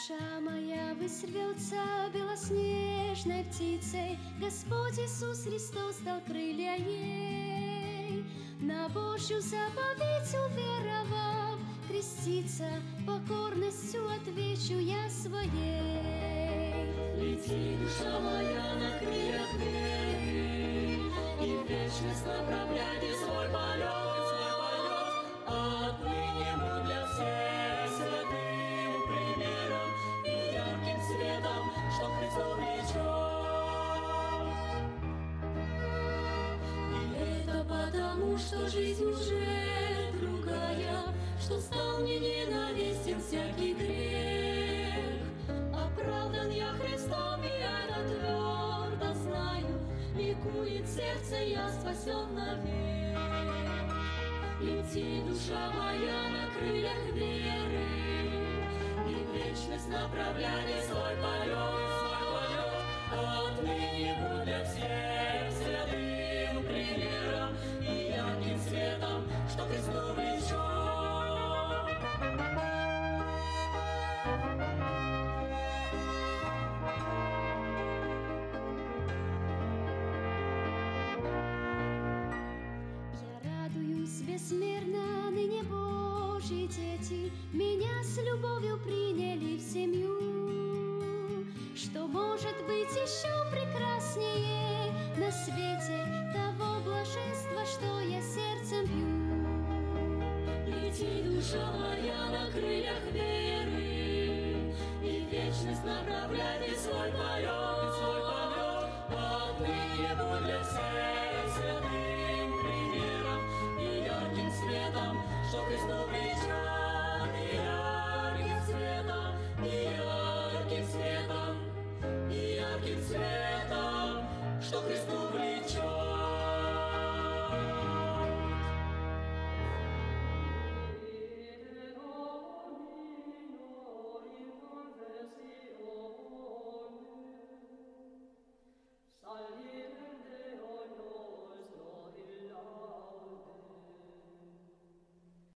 Душа моя высрвется белоснежной птицей, Господь Иисус Христос дал крылья ей. На Божью заповедь уверовав, креститься покорностью отвечу я своей. Лети, душа моя, на крыльях веры, и в вечность направляй свой полет. Отныне будь для всех святым примером и ярким светом, что Христу влечет. И это потому, что жизнь уже другая, что стал мне ненавистен всякий грех. Оправдан я Христом, и это твердо знаю, ликует сердце, я спасен навек. Лети, душа моя, на крыльях веры, и в вечность направляй свой полет. Отныне будь для всех святым примером и ярким светом, что Христу влечет. Безмерно ныне Божьи дети меня с любовью приняли в семью. Что может быть еще прекраснее на свете того блаженства, что я сердцем пью? Лети, душа моя, на крыльях веры, и в вечность направляй свой полет. Отныне будь для всех святым примером и ярким светом, что Христу влечет.